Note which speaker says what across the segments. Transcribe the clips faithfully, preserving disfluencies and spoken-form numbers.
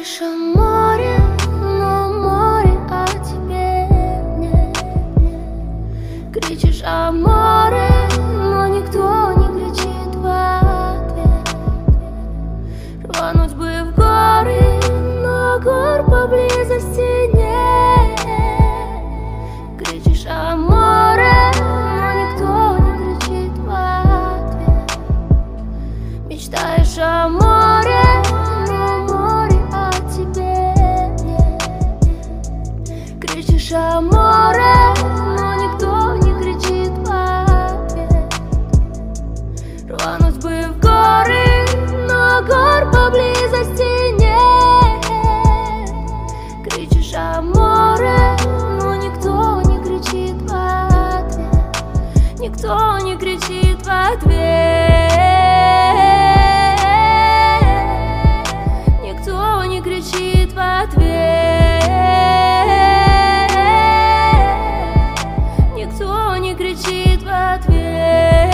Speaker 1: Мечтаешь о море, но море о тебе нет. Кричишь о море, но никто не кричит в ответ. Рвануть бы в горы, но гор поблизости нет. Кричишь о море, но никто не кричит в ответ. Мечтаешь о море, о море, но никто не кричит в ответ. Рвануть бы в горы, но гор поблизости нет. Кричишь о море, но никто не кричит в ответ. Никто не кричит в ответ. Никто не кричит в ответ. Кричит в ответ.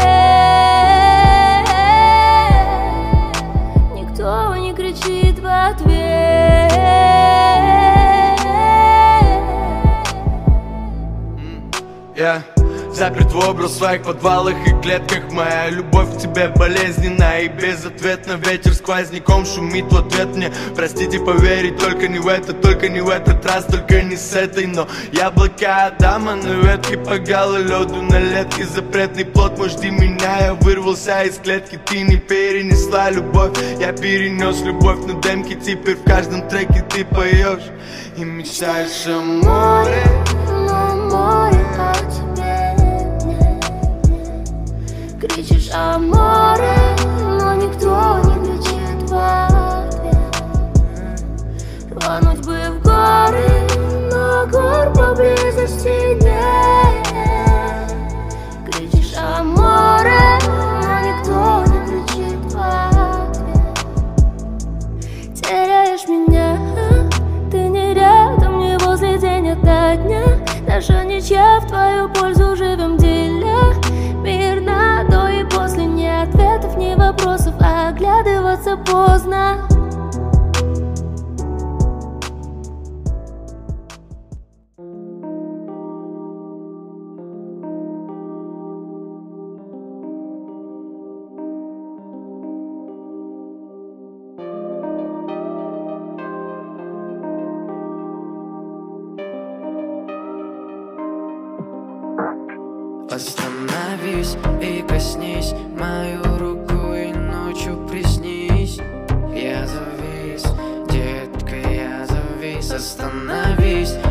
Speaker 1: Никто не кричит в ответ.
Speaker 2: Yeah. Заперт в образ в своих подвалах и клетках. Моя любовь к тебе болезненна и безответна. Ветер сквозняком шумит в ответ мне. Простите, поверить только не в это, только не в этот раз, только не с этой. Но яблоко Адама на ветке погало лёду на летке. Запретный плод, мой, жди меня. Я вырвался из клетки, ты не перенесла любовь. Я перенес любовь на демки, теперь в каждом треке ты поешь и мечтаешь о море,
Speaker 1: но море о тебе. Кричишь о море, но никто не кричит в ответ. Рвануть бы в горы, но гор поблизости нет. Кричишь о море, но никто не кричит в ответ. Теряешь меня, ты не рядом, не возле, день ото дня. Наша ничья, в твою пользу живем деля. Мирно до и после, ни ответов, ни вопросов, а оглядываться поздно.
Speaker 3: Остановись и коснись мою руку и ночью приснись. Я завис, детка, я завис. Остановись